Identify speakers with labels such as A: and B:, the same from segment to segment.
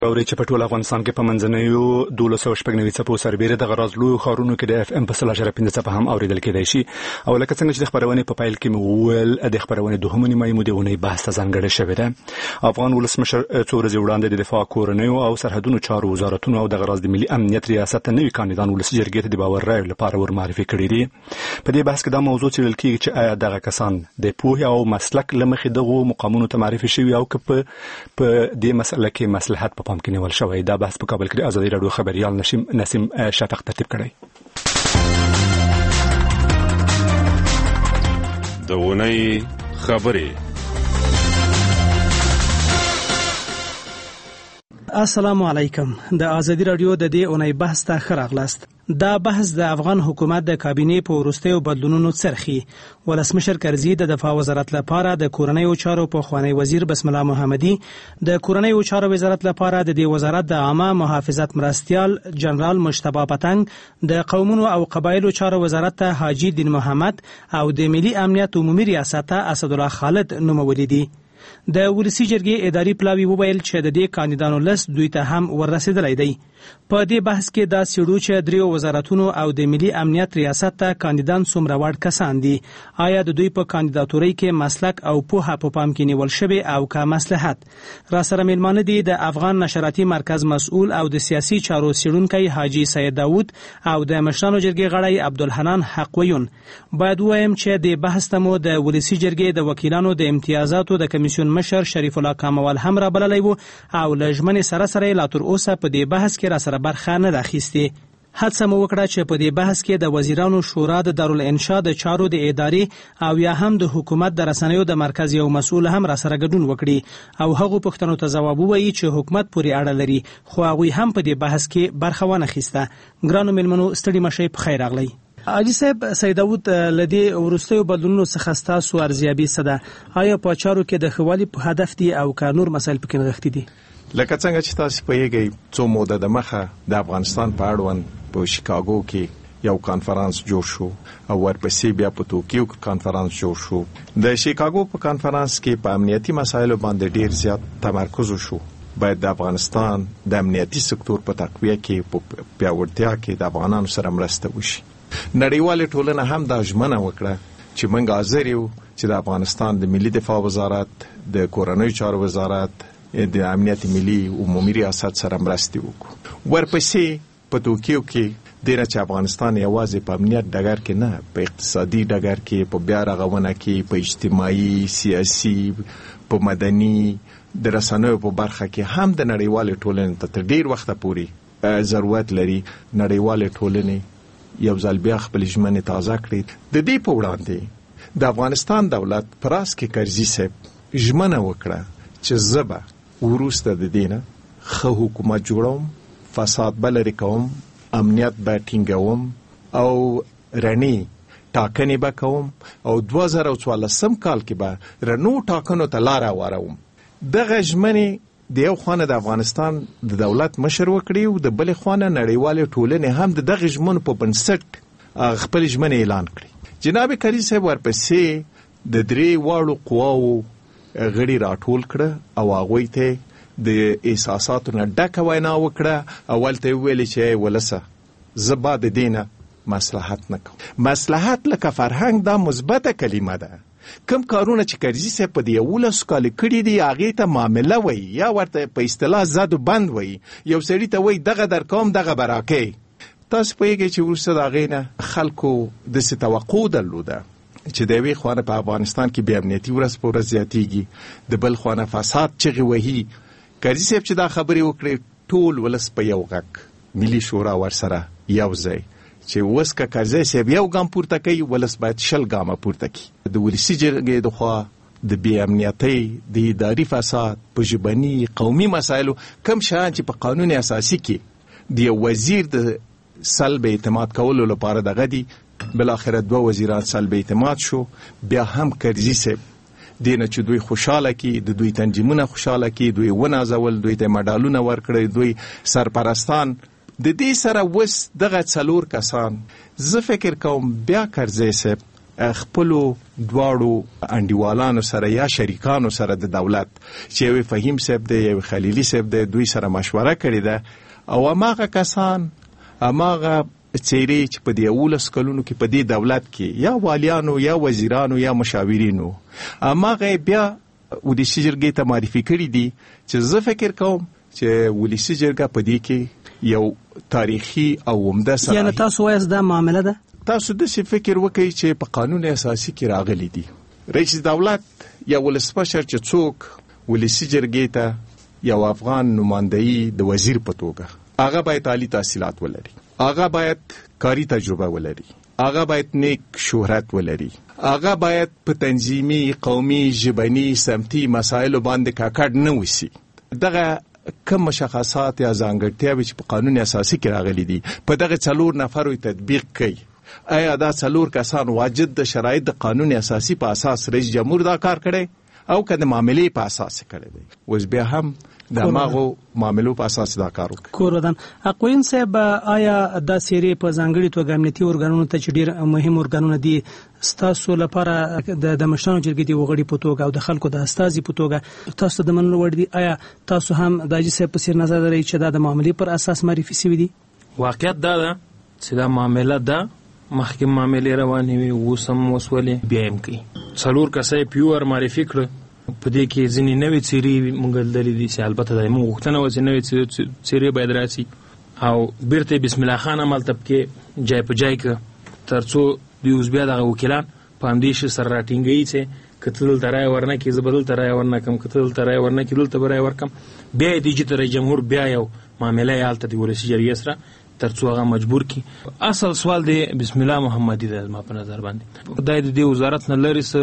A: اوري چې په ټول افغانستان کې په منځنیو 1290 څپو سربېره د غرازلو خارونو کې د اف ام په 3.15 څپه هم اوریدل کېدای شي. او لکه څنګه چې د خبرونه په پایل کې مول د خبرونه دوهمه نیمه مودونه بحث ځانګړی شوی دی. افغان ولسمشر څو ورځې وړاندې د دفاع کورنیو او سرحدونو چارو وزارتونو او د غراز د ملي امنیت ریاست نوي کاندیدان ولسي جرګې ته د باور رایو لپاره ورمعرفي کړي دي. په دې بحث کې دا موضوع څېړل کېږي چې آیا دغه کسان د پوهې او مسلک لمخې دغه مقامونو ته معرفي شوي او که په دې مسله کې مصلحت په پام کې نیول شوی. دا بحث په کابل کې د ازادي راډیو خبريال نسیم شفق ترتیب کړی.
B: د ونې خبرې.
C: السلام علیکم. د ازادي راډیو د دې اونۍ بحث ته ښه راغلاست. دا بحث د افغان حکومت د کابینې په وروستیو بدلونونو څرخي. ولسمشر کرزي د دفاع وزارت لپاره د کورنیو چارو په خوانی وزیر بسم الله محمدي، د کورنیو چارو وزارت لپاره د دې وزارت د عامه محافظت مرستيال جنرال مجتبی پتنګ، د قومونو او قبایلو چارو وزارت ته حاجی دین محمد او د ملي امنیت عمومي ریاست ته اسد الله خالد نومولي دي. د ولسی جرګې اداري پلاوی وویل چې د دې کاندیدانو لست دوی ته هم ورسېدلی دی. په دې بحث کې دا سړو چې دریو وزارتونو او د ملي امنیت ریاست ته کاندیدان څومره وړ کسان دي، آیا د دوی په کاندیداتورۍ کې مسلک او پوهه په پام کې نیول شوی او که مصلحت. را سره میلمانه دي د افغان نشراتي مرکز مسؤل او د سیاسي چارو څېړونکی حاجی سید داود او د مشرانو جرګې غړی عبدالحنان حقویون. باید وایم چې د بحث ته مو د ولسی جرګې د وکیلانو د امتیازاتو د کمیسیون مشر شریف الله کاموال هم را بللی وو او لژمن سره لا تر اوسه په دې بحث کې را سره برخه نه راخیستي. هڅه مو وکړه چې په دې بحث کې د وزیرانو شورا د دارالانشاء د چارو د ادارې او یا هم د حکومت د رسنیو د مرکز یو مسؤل هم را سره ګډون وکړي او هغه پوښتنو ته ځواب ووایي چې حکومت پورې اړه لري، خو هغه هم په دې بحث کې برخه ونه اخیسته. ګرانو ملمنو ستړي مشي په خیر راغلی. علي صاحب، سید داود لدی ورستیو بدلونونو څخه ستاسو ارزیابي څه ده؟ آیا په چارو کې د خوالي په هدف دي او که نور مسایل پکې نغښتي دي؟
D: لکه څنګه چې تاسو پوهیږئ څو موده د مخه د افغانستان په اړوند په شیکاګو کې یو کانفرنس جوړ شو او ورپسې بیا په توکیو کې کانفرنس جوړ شو. د شیکاګو په کانفرنس کې په امنیتي مسایلو باندې ډیر زیات تمرکز وشو. باید د افغانستان د امنیتي سکتور په تقویه کې په پیاوړتیا کې د افغانانو سره مرسته وشي. نړیواله ټولنه هم دا ژمنه وکړه چې موږ حاضر یو چې د افغانستان د ملي دفاع وزارت، د کورنیو چارو وزارت، د امنیت ملي عمومي ریاست سره مرسته وکړو. ورپسې په توکیو کې دغه چې افغانستان یوازې په امنیت ډګر کې نه، په اقتصادي ډګر کې، په بیا رغونه کې، په اجتماعي، سیاسي، په مدني، د رسنیو په برخه کې هم د نړیوالې ټولنې ته ډیر وخت پورې ضرورت لري. نړیوالې ټولنې یو ځل بیا خپل ژمنې تازه کړې. د دې په وړاندې د افغانستان دولت پراس کې کرزي صاحب ژمنه وکړه چې زبا وروسته د دینه خو حکومت جوړوم، فساد بلری کوم، امنیت به ټینګوم او رڼي ټاکنې به کوم او 2014 کال کې به رڼو ټاکنو ته لار واروم. دغه ژمنې د یو خوانه د افغانستان د دولت مشر وکړي او د بل خوانه نړیواله ټولنه هم دغه ژمن په بنسټ خپل ژمن اعلان کړي. جناب کرزي صاحب ورپسې د درې واړو قواو غړي راټول کړه او هغه ته د احساساتو نه ډکه وینا وکړه. اول ته ویل چې ولسه زبا د دینه مصلحت نکوم. مصلحت لکه فرهنګ دا مثبته کلمه ده. کم کارونه چې کرزي صاحب په دی 11 کال کړي دي هغه ته معامله وای یا ورته په اصطلاح زاد بند وای. یو سړی ته وای دغه در کوم دغه براکه. تاسو پوهیږئ چې ورسره دغه نه خلکو د څه توقع درلوده چې د وی خوانه په افغانستان کې بیا امنیتي ورځ په ورځ زیاتیږي، د بل خوانه فساد چغي وهي. کرزي صاحب چې دا خبرې وکړي ټول ولس په یو غک ملي شورا ورسره یو ځای چې وسکه کرزي صاحب یو ګام پورته کوي، ولس باید شل ګام پورته کوي. د ولسی جرګې د خوا د بی امنیتي، د اداري فساد، په ژبني قومي مسایلو کم شان چې په قانون اساسي کې د وزیر د سلب اعتماد کولو لپاره دغه دي، بل اخر 2 وزیران سلب اعتماد شو. بیا هم کرزي صاحب دینه چې دوی خوشاله کی، د دوی تنظیمونه خوشاله کی، دوی ونازول، دوی ته مډالونه ورکړي، دوی سرپرستان. د دې سره وس دغه څلور کسان زه فکر کوم بیا کرزي صاحب خپل دواړو انډیوالانو سره یا شریکانو سره د دولت چې یو فهیم صاحب دی یو خلیلی صاحب دی دوی سره مشوره کړې ده او هغه کسان هغه چیرې چې په دې 11 کلونو کې په دې دولت کې یا والیانو یا وزیرانو یا مشاورینو هغه بیا ولسی جرګې ته معرفي کړی دي چې زه فکر کوم چې ولسی جرګه په دې کې یو تاریخي او عمده سره
C: یعنی تاسو وایي دا معاملې ده
D: تاسو د څه فکر وکړئ چې په قانون اساسي کې راغلي دي رئیس دولت یا ولسمشر چې څوک ولسی جرګې ته یو افغان نمائندګي د وزیر په توګه هغه باید عالی تحصیلات ولري هغه باید کاری تجربه ولري هغه باید نیک شهرت ولري هغه باید په تنظیمي قومي ژبني سمتي مسایلو باندې کاکړ نه وسی دغه کوم مشخصات یا ځانګړتیاوې چې په قانون اساسي کې راغلي دي په دغه 4 نفرو تطبیق کړي آیا دا 4 کسان واجد د شرایط د قانون اساسي په اساس رئیس جمهور دا کار کړي او کله معاملې په اساس کړي دي اوس بیا هم د ماغو معاملو په اساس دا کار وکړي
C: کوردان اقوین صاحب آیا دا سری په ځانګړي توګه امنیتي ارګانونو ته چې ډیر مهم ارګانونه دي ستاسو لپاره د مشرانو جرګې دی وغړي په توګه او د خلکو د استازي په توګه تاسو د منلو وړ دي آیا تاسو هم د اجي صاحب په سر نظر لرئ چې دا د معاملې پر اساس معرفي شوی دي
E: واقعیت دا ده چې دا معاملې ده محکمه معاملې روانې وي وسم وسولې بیا هم کوي 4 کسې پیور معرفي کړ په دې کې ځینې نوې څیرې مونږ لیدلې دي چې البته د موږ غوښتنه و چې نوې څیرې باید راشي او بیرته بسم الله خان عمل طبقه جای په جای کې ترڅو د اوس بیا د وکیلان په اندیش سره راټینګي چې کتل ترای ورنه کې زبدل ترای ورنه کم کتل ترای ورنه کې دلته برای ورکم بیا د جټ جمهور بیا یو معاملې حالت دی ولسی جرګې سره ترڅو هغه مجبور کی اصل سوال دی بسم الله محمدي د ما په نظر باندې د دې وزارت نه لري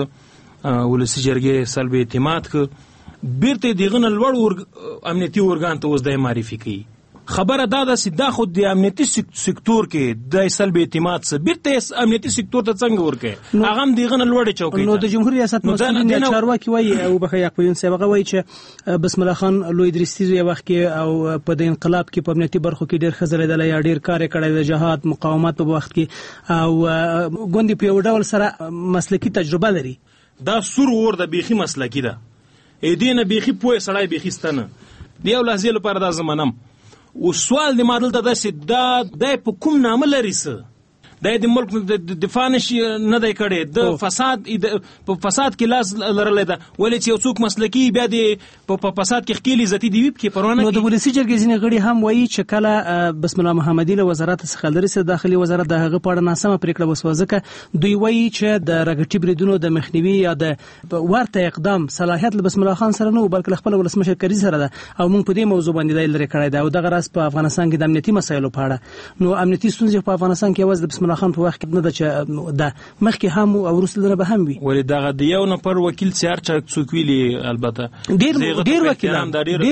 E: ولسی جرګې سلب اعتماد ک بیرته دیغه لوړ امنیتي ارګان ته اوس د معرفي کوي خبره دا ده چې دا خود د امنیتي سکتور کې د سلب اعتماد څخه بیرته امنیتي سکتور ته څنګه ورکه هغه هم دیغه لوړ چوکۍ
C: نو د جمهوریت ریاست مسؤلین چارواکي وایي او بخښه یقین سبقه وایي چې بسم الله خان لوی درستي یو وخت کې او په د انقلاب کې په امنیتي برخو کې ډیر خزر دی یا ډیر کار کړی د جهاد مقاومت په وخت کې او ګوندې په یو ډول سره مسلکی تجربه لري
E: دا سور ور د بیخي مسلکی ده اې دینه بیخي پوهه سړی بیخي ستنه دی او لازم لپاره د زمانم او سوال د مادل ته چې دا د کوم نامه لري څه د ملک د دفاع نشي نه دی کړي د فساد په فساد کې لاس لرل ده ولې چې څوک مسلکی بیا د په فساد کې خېلی ذاتی دی کې پرونه
C: نو د ولسی جرګې ځینې غړي هم وایي چې کله بسم الله محمدي له وزارت څخه لري چې داخلي وزارت د هغه پاړه ناسمه پریکړه وسوځکه دوی وایي چې د رګټي بریدونو د مخنیوي یا د ورته اقدام صلاحیت له بسم الله خان سره نه بلکې خپل ولسمشر کری سره ده او موږ په دې موضوع باندې لري کړی دا او دغه راس په افغانستان کې د امنیتي مسایلو په اړه نو امنیتي ستونزې په افغانستان کې واز د بسم الله خان په وخت کې نه ده چې دا مخکې هم او وروسته به هم وي
E: ولې دغه د یو نفر وکیل سیار چې څوک ویلي البته
C: ډیر وکیلان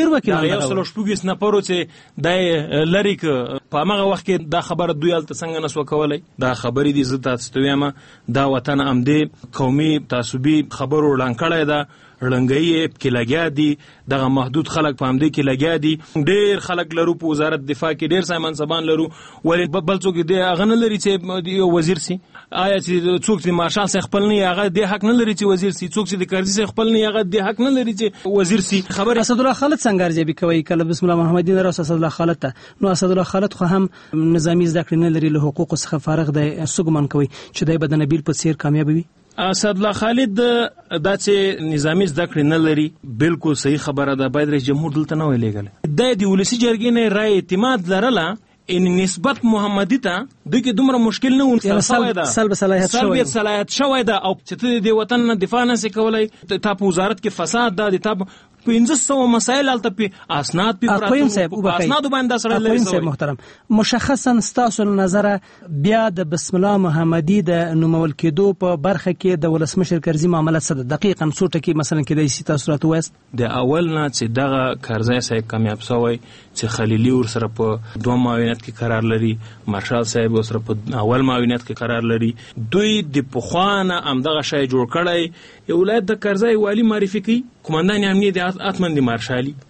E: یو سلو شپږ نفرو چې د لری ک په هغه وخت کې دا خبره دوی الته څنګه نسو کولای دا خبرې دي زه تاسو ته وایم دا وطن امدې قومي تعصبي خبرو لنکړای دا رنګي کې لګیا دي دغه محدود خلک په همدې کې لګیا دي ډیر خلک لرو په وزارت دفاع کې ډیر سامان سبان لرو ولې بل څوک دی هغه نه لري چې وزیر سي آیا چې څوک چې مارشال سي خپل نه هغه د حق نه لري چې وزیر سي څوک چې د کرزي سي خپل نه هغه د حق نه لري چې وزیر سي
C: خبر اسد الله خالد څنګه ارجبي کوي کله بسم الله محمدي نه راس اسد الله خالد ته نو اسد الله خالد خو هم نظامی زده کړې نه لري له حقوق څخه فارغ دی سګمن کوي چې د بدنبیل په سیر کامیاب وي
E: اسد الله خالد دا چې نظامی زده کړې نه لري بالکل صحیح خبره ده باید رئیس جمهور دلته نه ویلېګل د ولسی جرګې نه رائے اعتماد لرله ان نسبت محمدي ته دغه دومره مشکل نه ونځل شوی ده
C: سلب
E: صلاحیت شوی ده او چې د وطن نه دفاع نه کولای ته په وزارت کې فساد ده د ته 1500 مسائل الته په اسناد په اسناد باندې سره لري
C: محترم مشخصا ستاسو نظر بیا د بسم الله محمدي د نومول کېدو په برخه کې د ولسمشر کرزي معاملات څه دقیقاً څو ټکي مثلا کې د سیاست صورت وست
E: د اول نه چې دغه کرزي صاحب کامیاب شوی چې خلیلی ور سره په دوه معاونت کې قرار لري مارشال صاحب ور سره په اول معاونت کې قرار لري دوی د پخوانه امدغه شای جوړ کړی یو ولایت د کرزي والی معرفي کوي کمانډان امنیت اتمن دي مارشالي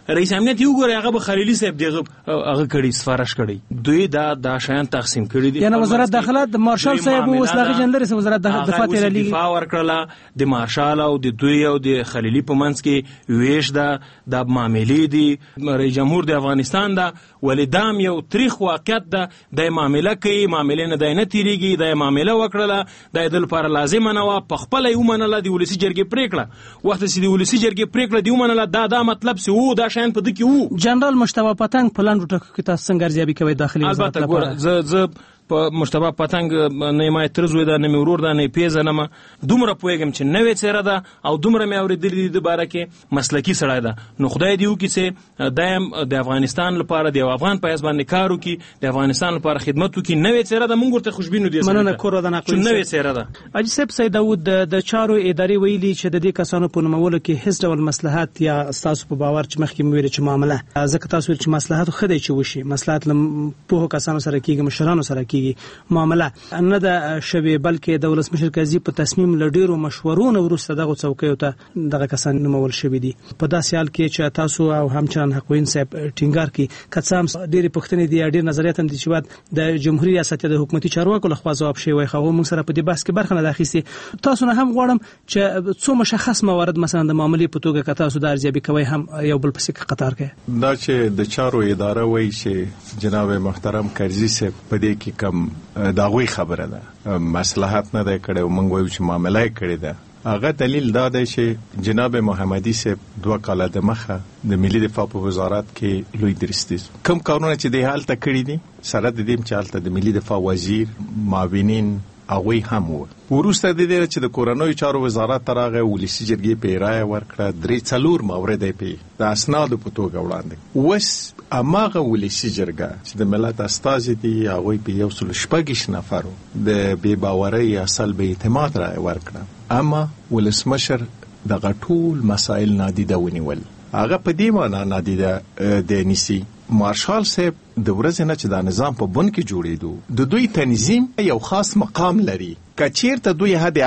E: رئیس امنیت یو ګوري هغه به خلیلی صاحب دغه هغه کړي سفارش کړي دوی دا شیان تقسیم کړي دي.
C: یعنی وزارت داخله د مارشال صاحب او اصلاحي جنرال وزارت دفاع تیرلی
E: دفاع ورکړه د مارشال او د دوی او د خلیلی په منځ کې ویش د معاملې دي. رئیس جمهور د افغانستان دا ولیدام یو تاریخ واقعیت ده د معاملې کوي معاملې نه داینه تیریږي د معاملې وکړه د دل لپاره لازم نه و په خپل یو منله د ولسی جرګې پریکړه وخت چې د ولسی جرګې پریکړه دی منله دا مطلب سی وو دا شین په دکی وو.
C: جنرال مشتبه پتنګ پلان ټکو کې تاسو څنګه ارزیابي کوي داخلي وزارت لپاره؟
E: زه په مشتبه پتنګ نه ما ترزوي دا نه ورور دا نه پیژنم دومره پوهیږم چې نوې څیره ده او دومره مې اوریدلې د باره کې مسلکی سړی ده. نو خدای دې وکړي چې دایم د افغانستان لپاره د افغان په اساس باندې کار وکړي د افغانستان لپاره خدمت وکړي. نوې څیره ده مونږ ورته خوشبینو دي
C: مننه کور ده نه
E: نوې څیره ده.
C: اجي صاحب سید داوود د چارو اداري ویلي چې د دې کسانو په نومولو کې هیڅ ډول مصلحت یا تاسو په باور چې مخکې مې چې معامله ځکه تاسو چې مصلحت خو دې چې وشي مصلحت په کسانو سره کېږي مشرانو سره کېږي معامله نه د شوی بلکې د ولسمشر قاضي په تصمیم لډیرو مشورونو وروسته دغه څوکۍ ته دغه کسان نومول شوی دي. په داسې حال کې چې تاسو او همچنان حقوین صاحب ټینګار کوي کڅام ډېری پښتنې دي ډېر نظریات هم دي چې بعد د جمهوریت ریاست د حکومتي چارواکو لخوا ځواب شي وي خو موږ سره په دې بحث کې برخه نه اخیستي. تاسو نه هم غواړم چې څو مشخص موارد مثلا د معاملې په توګه که تاسو د ارزیابي کوي هم یو بل پسې قطار کوي.
D: دا چې د چارو اداره وایي چې جناب محترم قاضي صاحب په دې کې کم داوی خبره ده مصلحت نه ده کړي او موږ وایو چې معاملې کړي ده. هغه دلیل دا دی چې جناب محمدي صاحب 2 کاله د مخه د ملي دفاع په وزارت کې لوی درستي کوم کارونه چې د حالت کړي دي سره د دې چالت د ملي دفاع وزیر معاونین هغه هم ورسته د دې چې د کورونوي چارو وزارت ترغه ولسی جرګې په رائے ورکړه 3 مورد په د اسناد په توګه وړاندې وس اماغه ولسی جرګه چې د ملت استاذ دي هغه په یو څل شپږ نفرو د بے باورۍ اصل به اعتماد رائے ورکړه اما ولسمشر د غټول مسائل نادیده ونیول. هغه په دې معنی نادیده د نسی مارشال صاحب د ورځې نه چې د نظام په بن کې جوړېدو د دوی تنظیم یو خاص مقام لري کچیرته دوی حد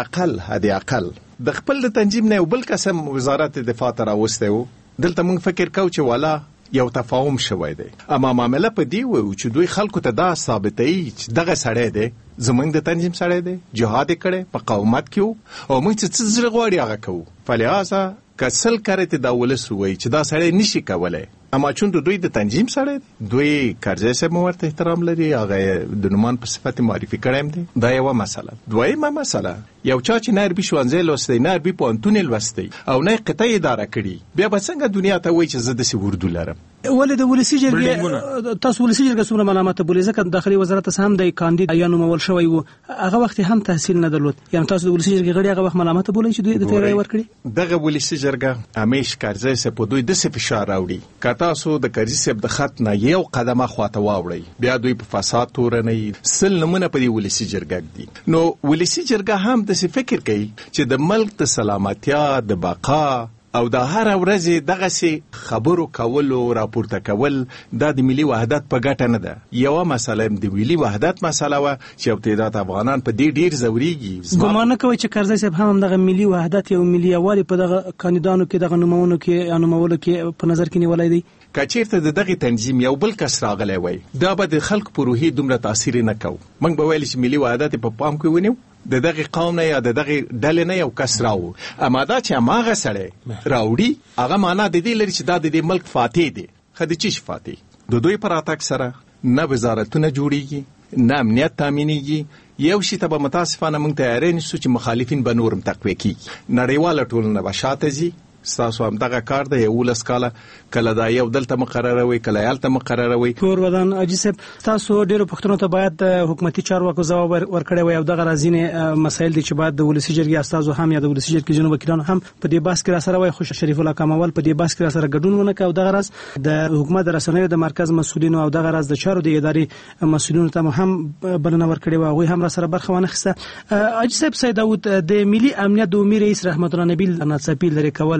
D: اقل د خپل د تنظیم نه بل قسم وزارت دفاع ته راوسته و دلته موږ فکر کوو چې والا یو تفاهم شوی دی اما معاملې په دی و چې دوی خلکو ته دا ثابتوي چې دغه سړی دی زمونږ د تنظیم سړی دی جهاد کړي په قومت کې او موږ څه زړه غواړي هغه کوو. فلهذا کسل کرته دا ولس وای چې دا سړی نشي کولای اما چون دوی د تنظیم سره دوی قرضه سره مرته احترام لري هغه د نومان په صفت معرفي کړم دي. دا یو مسله. دویمه مسله یو چا چې نربي شوانځل لوستي نربي پونتون لوستي او نه قطعي اداره کړي بیا به څنګه دنیا ته وای چې زه د سی اردو لرم.
C: ولې د ولسی جرګې تاسو ولسی جرګې څومره معلومات بولې ځکه داخلي وزارت هم د کاندید یا نومول شوی وو هغه وخت هم تحصیل نه درلود یعنی تاسو د ولسی جرګې غړي هغه وخت معلومات بولې چې دوی د تیرای ورکړي
D: دغه ولسی جرګه همیش قرضه سره په دوی د فشار راوړي تاسو د قاضي صاحب د خط نه یو قدمه خواته واوړي بیا دوی په فساد تورنې سل نمونه په دی ولسی جرګه دي. نو ولسی جرګه هم د فکر کوي چې د ملک د سلامتیا د بقا او د هر ورځې دغه سي خبرو کول او راپورته کول د ملي وحدت په ګټه نه ده. یو مسله د ملي وحدت مسله و چې تعداد افغانان په دې ډیر زوريږي.
C: ګمان کوي چې قرضه صاحب هم دغه ملي وحدت او ملي یوالي په دغه کاندیدانو کې دغه نومونو کې نومولو کې په نظر کې نیولای دي.
D: کچیرته د دغه تنظیم یو بل کس راغلی وای دا به د خلک په روحي دومره تاثیر نه کو موږ به ویل چې ملي وحدت په پام کې ونیو د دغه قوم نه یا د دغه ډلې نه یو کس راو اما دا چې ماغه سره راوړي هغه معنا د دې لري چې دا د ملک فاتح دی خدای فاتح د دوی پر اتاک سره نه وزارتونه جوړیږي نه امنیت تامینیږي یو شی ته به متاسفانه موږ تیارې نشو چې مخالفین به نورم تقویه کیږي نړیواله ټولنه به شاته ځي. تاسو هم دغه کار دی یو لسکاله کله دا یو دلته مقرروي کله یالته مقرروي
C: کور ودان اجي صاحب تاسو ډیرو پښتنو ته باید د حکومتي چارواکو ځواب ورکړی وي او دغه رازینه مسایل دي چې باید د ولسی جرګې استادو هم یا د ولسی جرګې جنوب وکیلانو هم په دې بحث کې را سره وي خوش شریف الله کمال په دې بحث کې را سره ګډون ونه کوي دغه راز د حکومت رسنیو د مرکز مسؤلینو او دغه راز د چارو د ادارې مسؤلینو ته هم بلنه ورکړی و هغه هم را سره برخه ونه خسته. اجي صاحب سید داوود د ملي امنیت د امیر رئیس رحمت الله نبیل ناڅاپي لري کول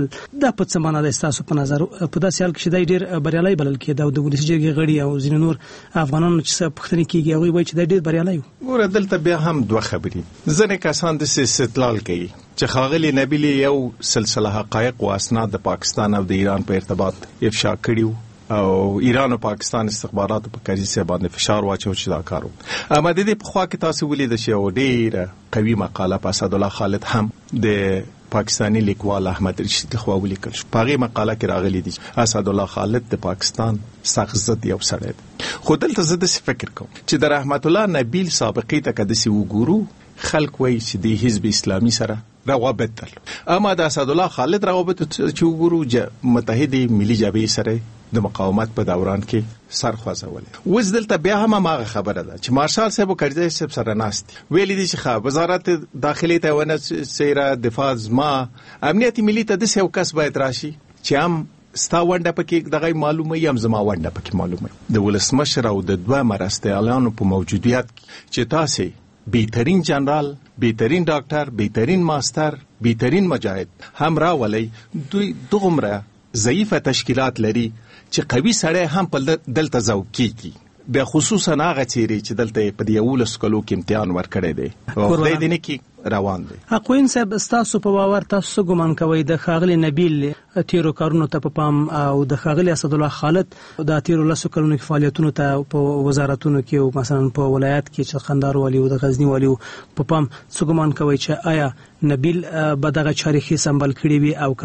C: کول دا په څه معنا ده تاسو په نظر په داسې حال کې چې دا ډیر بریالي بلل کېده او د ولسی جرګې غړي او ځینې نور افغانانو چې څه پوښتنه کیږي هغه وایي چې دا ډیر بریالي
D: ګوره دلته بیا هم دوه خبرې ځنې کسان د استدلال کوي چې ښاغلي نبیل یو سلسله حقایق او اسناد د پاکستان او د ایران په ارتباط افشا کړیو او ایران او پاکستان استخباراتو په کاري سره باندې فشار واچو چې دا کارو. اما د دې په خوا کې تاسو ولید چې ډېر قوي مقاله په اسد الله خالد هم د پاکستانی لیکوال احمد رشید خو ولیکل شو. په هغه مقاله کې راغلي دي اسد الله خالد د پاکستان سخت ضد یو سړی دی. خو دلته زه د فکر کوم چې د رحمت الله نبیل سابقې ته کده سی وګورو خلک وایي چې د حزب اسلامي سره روابط درلود. اما د اسد الله خالد روابط چې وګورو متحده ملي جبهه سره د مقاومت په دوران کې سرخوازولې. وز دلته بیا هم هغه خبره ده چې مارشال صاحب او کرزی صاحب سره ناست ویلي دي چې وزارت داخلي ته ونه سیره دفاع زما امنیت ملي ته د یو کس باید راشي چې هم ستا ونده پکې دغه معلومه یم زما ونده پکې معلومه د ولسمشر او د دوه مرستیالانو په موجودیت چې تاسو بهترین جنرال بهترین ډاکټر بهترین ماستر بهترین مجاهد هم راولي دوی دومره ضعیفه تشکیلات لري چې قوي سړی هم په دلته ذوقي به خصوصا هغه چیرې چې دلته په دیول سکولو کې امتحان ورکړی دی او خدای دې نه کی روان دی.
C: اقوین صاحب تاسو په باور تاسو ګمان کوي د خاغلی نبیل تیرو کارونو ته په پام او د خاغلی اسد الله خالد د تیرو لاسو کلونو کې فعالیتونو ته په وزارتونو کې او مثلا په ولایت کې چې خندار والی او د غزنی والی په پام څه ګمان کوي چې آیا نبیل به دغه چارې سمبال کړي وي او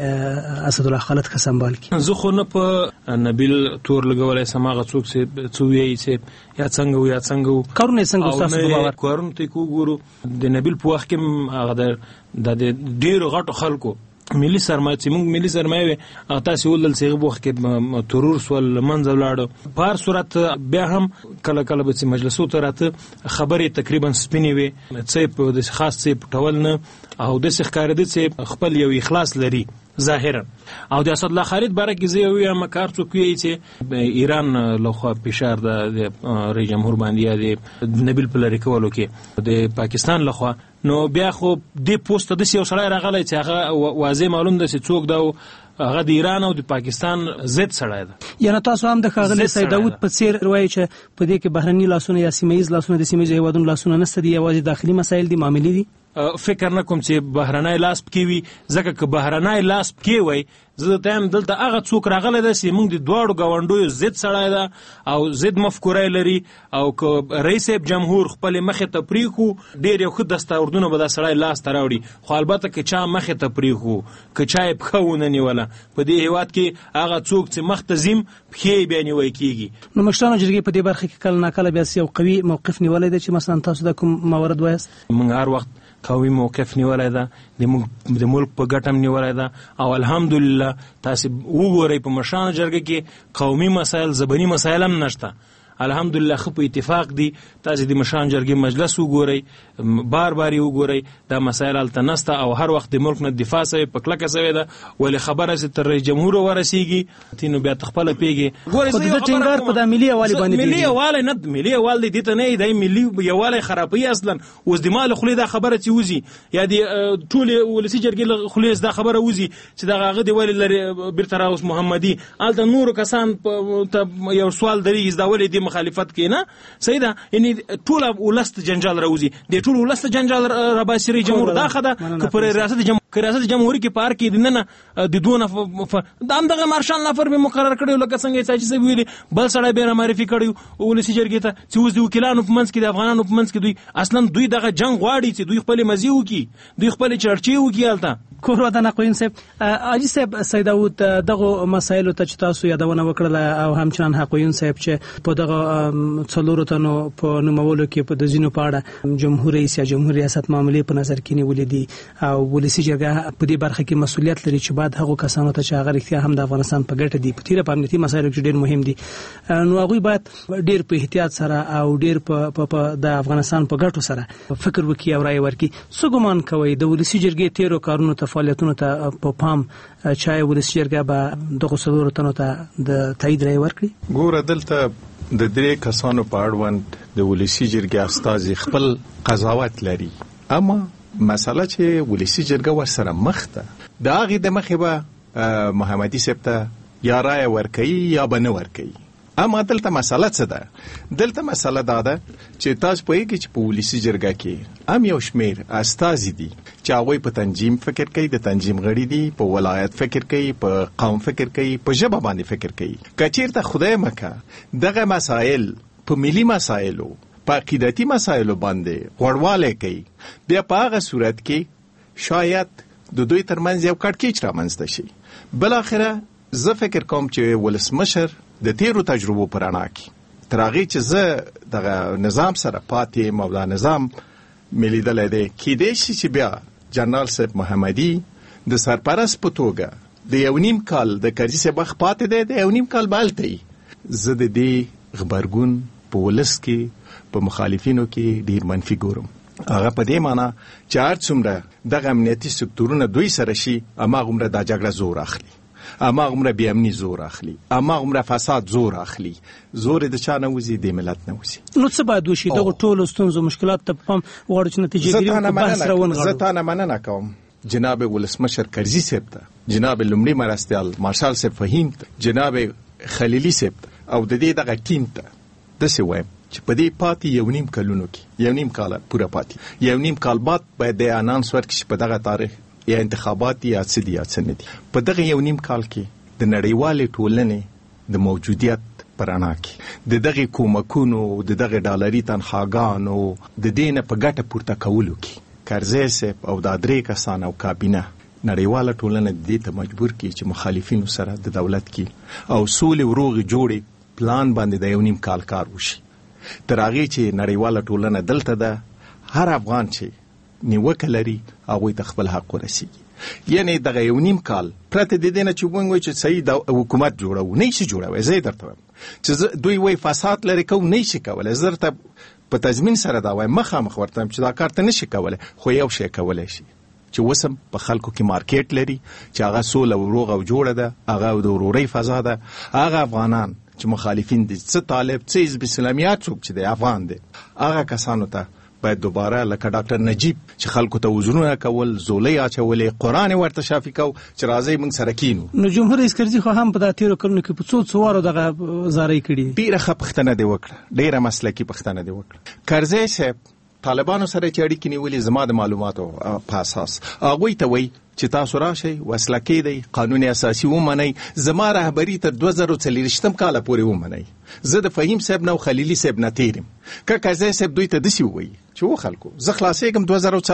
C: کبه اسد الله خالد ښه سمبال کړي؟
E: زه خو نه په نبیل تور لګولای سماغه څوک چې وی چې یا څنګه
C: کارونه څنګه تاسو په باور
E: کارونه ته کوګورو د نبیل په وخت کې هغه د ډیرو غټو خلکو ملي سرمایه چې موږ ملي سرمایه وي تاسو ولل سیغه بوخ کې ترور سول منځ ولاړو په هر صورت بیا هم کله کله به مجلسو ته راته خبرې تقریبا سپینې وي څه په د خاص څه پټول نه او د ښکار دي چې خپل یو اخلاص لري ظاهرا او د اسد الله خالد باره کې زه یو مکار څوک وی چې ایران لخوا فشار د رئیس جمهور باندې د نبیل په لری کولو کې د پاکستان لخوا نو بیا خو د پوسټ د یو سړی راغلی چې هغه واضح معلوم ده چې څوک دا هغه د ایران او د پاکستان ضد سړی ده.
C: یعنی تاسو هم د خاغلی سید داوود په څیر وایي چې په دې کې بهرني لاسونه یا سیمایي لاسونه د سیمایي هیوادونو لاسونه نشته دي یوازې داخلي مسایل دي معاملې دي.
E: فکر نه کوم چې بهرنۍ لاس پکې وي ځکه که بهرنۍ لاس پکې وي زه ته دلته هغه څوک راغلی ده چې موږ د دواړو ګاونډیو ضد سړی ده او ضد مفکوره لري او که رئیس جمهور خپل مخې ته پریښو ډېر یو ښه دستاوردونه به دا سړی لاس ته راوړي خو البته که چا مخې ته پریښو که چا یې پښه ونه نیوله په دې هېواد کې هغه څوک چې مخ ته ځیم پښې یې بیا نیوی کېږي.
C: نو مشرانو جرګې په دې برخه کې کله ناکله بیا یو قوي موقف نیولی دی چې مثلا تاسو د کوم مورد وایاست؟
E: موږ هر وخت قوي موقف نیولای ده د ملک په ګټم نیولای ده او الحمدلله تاسو وګورئ په مشرانو جرګه کې قومي مسایل زبانی مسایل هم نشته الحمدلله خو په اتفاق دي تاسو د مشرانو جرګې مجلس وګورئ بار بار یې وګورئ دا مسایل هلته نشته او هر وخت د ملک نه دفاع سوی په کلکه سوی ده ولې خبره چې تر رئیس جمهور ورسیږي تینو بیا تخپله پیږي
C: خو د ټینګار په د ملي یوالي باندې
E: ملي یوالي نه ملي یوالي دي ته نه دی ملي یوالي خرابوي اصلا اوس د مال خولي دا خبره چې وزي یا د ټول ولسی جرګې خولي دا خبره وزي چې دا هغه دی ولې لري برتراوس محمدي الته نور کسان ته یو سوال درېږي دا ولې دی مخالفت کینا سیدا یعنی ټول ولست جنجال راوزي د ټول ولست جنجال رباسي جمهور دا خده ک پر ریاست جمهوریت کې پار کې دنه د دونه د امدغه مارشال نفر به مقرر کړي لکه څنګه چې ویلي بل سړی به معرفي کړي ولسی جرګې ته چې اوس د وکیلانو په منځ کې د افغانانو په منځ کې دوی اصلا دوی دغه جنگ غواړي چې دوی خپل مزي وکي دوی خپل چرچي وکي الته
C: کور وطن اقوین صاحب اجي صاحب سید داوود دغه مسایل ته چې تاسو یادونه وکړه او همچنان اقوین صاحب چې په دغه څلورو تنو په نومولو کې په د زینو پاړه جمهور رئیس یا جمهور ریاست معاملې په نظر کې نیولې دي او ولسی جرګه په دې برخه کې مسؤلیت لري چې بعد هغه کسانو ته چې هغه رښتیا هم د افغانستان په ګټه دي په تیره په امنیتي مسایلو کې ډېر مهم دي نو هغه باید ډېر په احتیاط سره او ډېر په د افغانستان په ګټو سره فکر وکړي او رائے ورکړي. څه ګمان کوي د ولسی جرګې تیرو کارونو ته فعالیتونو ته په پام چای ولسی جرګه به دغه څلورو تنو ته د تایید رائے ورکړي؟
D: ګوره دلته د درې کسانو په اړوند د ولسی جرګې استازي خپل قضاوت لري اما مسله چې ولسی جرګه ورسره مخ ته دا غي د مخه به محمدي صاحب ته یا رای ورکړي یا به نه ورکړي. اما دلته مسله څه ده؟ دلته مسله دا ده چې تاسو پوهیږئ چې په ولسي جرګه کې هم یو شمیر استازي دي چې هغوی په تنظیم فکر کوي، د تنظیم غړي دي، په ولایت فکر کوي، په قوم فکر کوي، په ژبه باندې فکر کوي. که چیرته خدای مکه دغه مسایل په ملي مسایلو، په عقیدتي مسایلو باندې غوړوالی کوي، بیا په هغه صورت کې شاید د دوی ترمنځ یو کړکېچ رامنځته شي. بالاخره زه فکر کوم چې ولسمشر د تیرو تجربو پر انا کې تر هغې چې زه دغه نظام سره پاتې یم او دا نظام مې لیدلی دی، کیدای شي چې بیا جنرال صاحب محمدي د سرپرست په توګه د 1.5 کال د کرزي صاحب وخت پاتې دی، د 1.5 کال به هلته وي. زه د دې غبرګون په ولس کې، په مخالفینو کې ډېر منفي ګورم. هغه په دې معنی چې هر څومره دغه امنیتي سکتورونه دوی سره شي، هماغومره دا جګړه زور اخلي، هماغومره بې امني زور اخلي، هماغومره فساد زور اخلي. زور د چا نه وځي؟ د ملت نه وځي.
C: نو څه باید وشي؟ دغه ټولو ستونزو مشکلات ته پام وغواړو چې نتیجه ګیري وکړو، بحث راونغاړو.
D: زه تا نه مننه کوم جناب ولسمشر کرزي صاحب ته، جناب لومړي مرستیال مارشال صاحب فهیم ته، جناب خلیلي صاحب ته او د دې دغه ټیم ته داسې وایم چې په دې پاتې 1.5 کلونو کې 1.5 کال پوره پاتې 1.5 کال بعد باید د انانس ورکړي چې په دغه تاریخ یا انتخابات یا څه دي یا څه نه دي. په دغه 1.5 کال کې د نړیوالې ټولنې د موجودیت پرانا کې د دغه کومکونو، د دغه ډالري تنخواګانو د دې نه په ګټه پورته کولو کې کرزي صاحب او دا درې کسان او کابینه نړیواله ټولنه د دې ته مجبور کړي چې مخالفینو سره د دولت کې او سولې وروغې جوړې پلان باندې د 1.5 کال کار وشي. تر هغې چې نړیواله ټولنه دلته ده، هر افغان چې نیوکه لري هغوی ته خپل حق ورسیږي. یعنی دغه 1.5 کال پرته د دې نه چې وایي چې صحیح د حکومت جوړو نه شي جوړوي. زه درته وایم چې دوی وایي فساد لري کوو نه شي کولی. زه درته په تضمین سره دا وایم، مخامخ ورته وایم چې دا کار ته نه شي کولی، خو یو شی کولی شي چې وسم په خلکو کې مارکیټ لري چې هغه سوله او روغ او جوړه ده، هغه د ورورۍ فضا ده. هغه افغانان چې مخالفین دي، څه طالب، څه حزب اسلامیات څوک چې دی افغان دی، هغه کسانو ته باید دوباره لکه ډاکټر نجیب چې خلکو ته وزنونه کول، زولۍ اچولې، قرآن ورته شافي کو چې راځئ موږ سره کینو. نو
C: جمهور رئیس کرزي خو هم په دا تیرو کلونو کې په څو وارو دغه زارۍ کړي.
D: ډېره ښه پوښتنه دې وکړه، ډېره مسلکي پوښتنه دې وکړه. کرزي صاحب طالبانو سره چې اړیکې نیولې زما د معلوماتو په اساس هغوی ته وایي چې تاسو راشئ، وسله کېدئ، قانون اساسي ومنئ، زما رهبري تر 2024 کاله پورې ومنئ. زه د فهیم صاحب نه او خلیلي صاحب نه تیر یم. که کرزي صاحب دوی ته داسې ووایي چې و خلکو زه خلاصېږم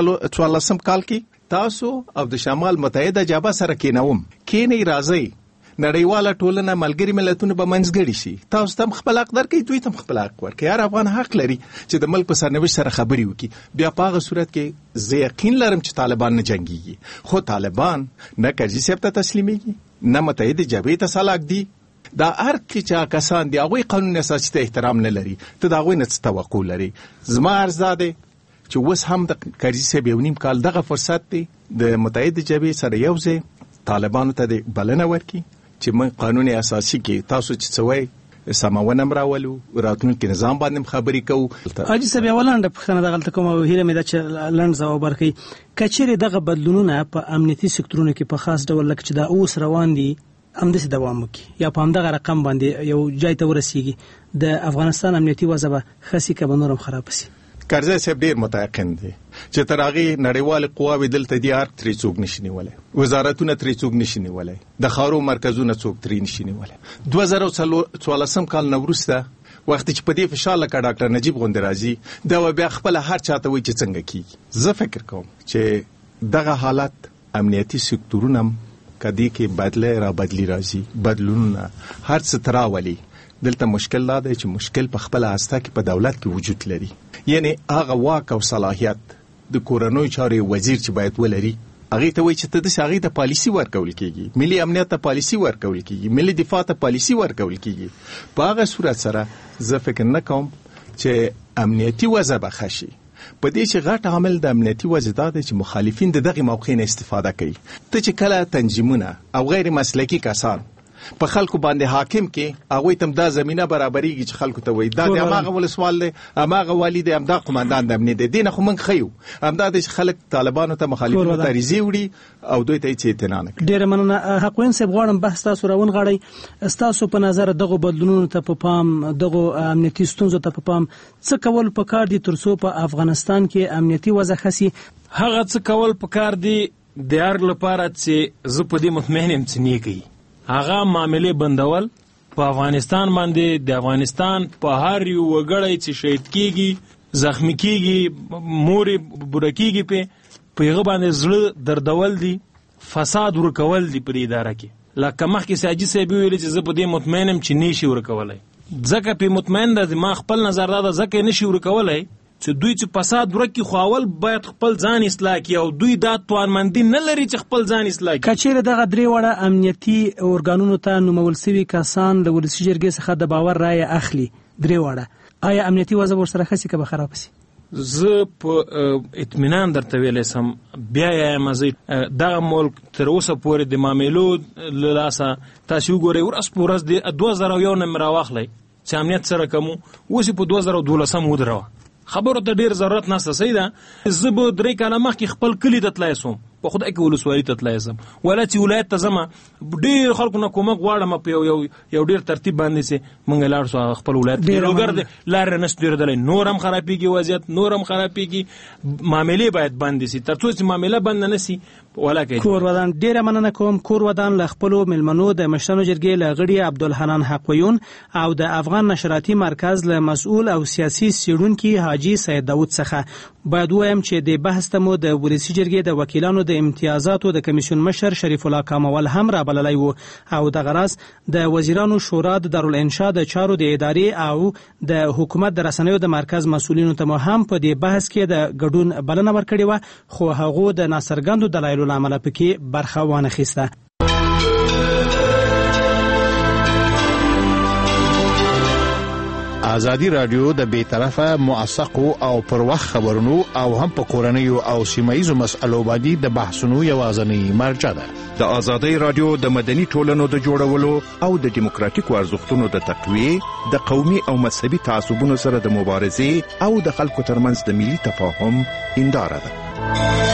D: 2014 کال کې تاسو او د شمال متحده جبهه سره کېنوم، کېنئ، راځئ، نړیواله ټولنه ملګري ملتونه به منځګړي شي، تاسو ته خپل حق درکړي، دوی ته خپل حق ورکړي. هر افغان حق لري چې د ملک په سرنوشت سره خبرې وکړي. بیا په هغه صورت کې زه یقین لرم چې طالبان نه جنګيږي، خو طالبان نه کرزي صاحب ته تسلیمېږي نه متحده جبهې ته سلاک دي. دا هر چې کسان دي هغوی قانون اساسي ته احترام نه لري، ته د هغوی نه څه توقع لري؟ زما عرض دا دی چې اوس هم د کرزي صاحب 1.5 کال دغه فرصت دی د متحده جبهې سره یو ځای طالبانو ته د بلنه ورکړي چې من قانون اساسي کې تاسو چې څوي سماونه راولو، راتلونکي نظام باندې خبرې کوو.
C: حاجي صاحب ولانډه پښتنه دغه کومه هیله مې ده چې لند ځواب ورکړي. کچېره دغه بدلونونه په امنیتي سکتورونو کې په خاص ډول لکه چې دا اوس روان دي همداسې دوام وکړي یا په همدغه رقم باندې یو ځای ته ورسیږي، د افغانستان امنیتي وضع به ښه شي که به نور هم خراب شي؟
D: کرزي صاحب ډېر متيقن دي چې تر هغې نړیوالې قواوې دلته دي، هر ترې څوک نشي نیولی، وزارتونه ترې څوک نشي نیولی، د ښارو مرکزونه څوک ترې نشي نیولی. 2014 کال نه وروسته وخت چې په دې فشار لکه ډاکټر نجیب غوندې راځي، دا بیا خپله هر چاته وایي چې څنګه کېږي. زه فکر کوم چې دغه حالت امنیتي سکتورونه هم که دې کې بدله را بدلی راځي، بدلونونه هر څه تراولي. دلته مشکل دا دی چې مشکل په خپله هسته کې په دولت کې وجود لري، یعنی هغه واک او صلاحیت د کورنیو چارې وزیر چې باید ولري، هغې ته وایي چې ته داسې هغې ته پالیسي ورکول کېږي، ملي امنیت ته پالیسي ورکول کېږي، ملي دفاع ته پالیسي ورکول کېږي. په هغه صورت سره زه فکر نه کوم چې امنیتي وضع به ښه شي. په دې چې غټ عامل د امنیتي وضع دا دی چې مخالفین د دغې موقع نه استفاده کوي. ته چې کله تنظیمونه او غیر مسلکي کسان په خلکو باندې حاکم کې هغه تم دا زمينه برابرېږي چې خلکو ته وایي دا د هغه ولسوال دی هغه والی دی همدا قومندان د امنیت دی نه خو من خيو همدا د خلک طالبانو ته مخالفت تاریزي وړي او دوی ته هیڅ اعتنا نه کوي.
C: ډېر مننه حقوین صاحب غواړم بحث تاسو راون غړی تاسو په نظر دغه بدلونونو ته په پام دغه امنیتي ستونزو ته په پام څه کول پکار دي ترڅو په افغانستان کې امنیتي وضع خسي؟
E: هغه څه کول پکار دي د هر لپاره چې زه په دې مطمئن یم چې نه کوي هغه معاملې بندول په افغانستان باندې د افغانستان په هر یو وګړی چې شهید کیږي زخمی کیږي مورې برکیږي په هغه باندې زړه دردول دي فساد ورکول دي پر اداره کې لکه مخکې ساجي صاحب ویل چې زه په دې مطمئن یم چې نشي ورکولای ځکه په مطمئن ده ما خپل نظر دا ځکه نشي ورکولای چې دوی چې فساد ورکی خواول باید خپل ځان اصلاح کړي او دوی دا توانمندي نه لري چې خپل ځان اصلاح کړي.
C: کچېره دغه درې وړه امنیتي اورګانونو ته نومول شوي کسان له ولسي جرګې څخه د باور رایه اخلي درې وړه آیا امنیتي وضع ورسره خسي که به خراب شي؟
E: زه په اطمینان درته ویلی سم بیا یم زه دغه ملک تر اوسه پورې د معاملو له لاسه تاسو وګورئ ورځ په ورځ د 2001 نه راواخلی چې امنیت سره کوم اوس په 2012 ودروه خبرو ته ډیر ضرورت نشته. صحیح ده زه به 3 کاله مخکې خپل کلی ته تلای سوم په خدای کې ولسوالۍ ته تلای سم ولا چې ولایت ته ځم ډیر خلکو نه کومک غواړم په یو ډیر ترتیب باندې سي مونږ لاړ سو خپل ولایت ډیروګر لار نه ستیر دلای نورم خرابېږي وضعیت نورم خرابېږي معاملې باید بند سي ترڅو چې معاملې بند نه سي ولا کې
C: کور ودان ډیر مننه کوم کور ودان ل خپل ملمنو د مشرانو جرګې لغړی عبدالحنان حقویون او د افغان نشراتي مرکز له مسؤل او سیاسي سیړونکو حاجی سید داوود څخه باید وایم چې د بحث تمو د ولسی جرګې د وکیلانو د امتیازاتو د کمیسیون مشر شریف الله کامول هم را بللی وو او د غرض د وزیرانو شورا د دارالانشاء د چارو د ادارې او د حکومت د رسنیو د مرکز مسؤلینو ته هم په دې بحث کې د ګډون بلنه ورکړې و خو هغه د ناصرګندو دلایلو لامل پکې برخه وانه خسته.
F: ازادي رادیو د بیطرفه موثقو او پر وخت خبرونو او هم په کورنیو او سیمایي مسألو باندې د بحثونو یوازنی مرجع ده.
D: د ازادي رادیو د مدني ټولنو د جوړولو او د دیموکراتیکو ارزښتونو د تقویه د قومي او مذهبي تعصبونو سره د مبارزې او د خلکو ترمنځ د ملي تفاهم هنداره ده.